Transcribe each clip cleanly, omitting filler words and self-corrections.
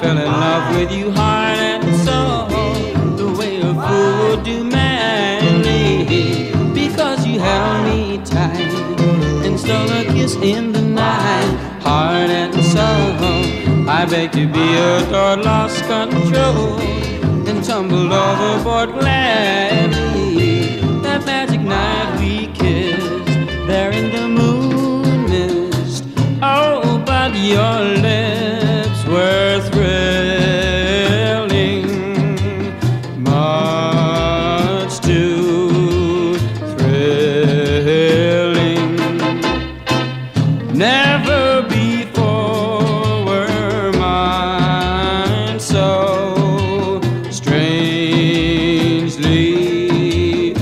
fell in love with you heart and soul, the way a fool would do madly, because you held me tight and stole a kiss in the night. Heart and soul, I begged to be adored, lost control, and tumbled overboard gladly. That magic night we kissed there in the moon mist. Oh, but your lips were thrilling, much too thrilling. Never before were mine so strangely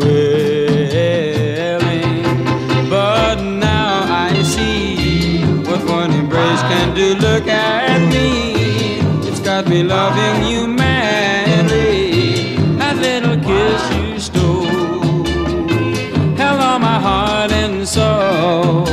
willing. But now I see what one embrace can do. Look at me, it's got me loving you madly. That little kiss you stole held all my heart and soul.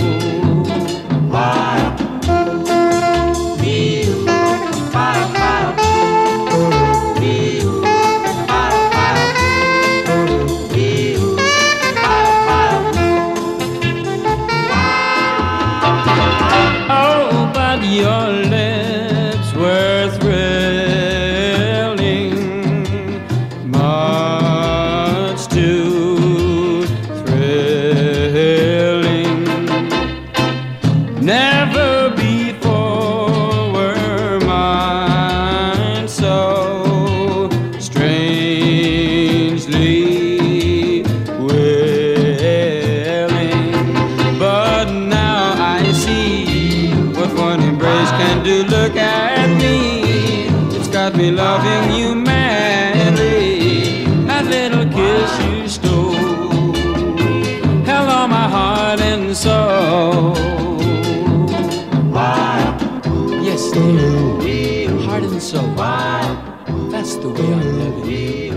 Your lips were thrilling, much too thrilling. Never before were mine so strangely willing. But now I see what one embrace can do. Look at me, it's got me loving you madly. That little kiss you stole held all my heart and soul. Yes, dear, heart and soul, that's the way I'm loving you.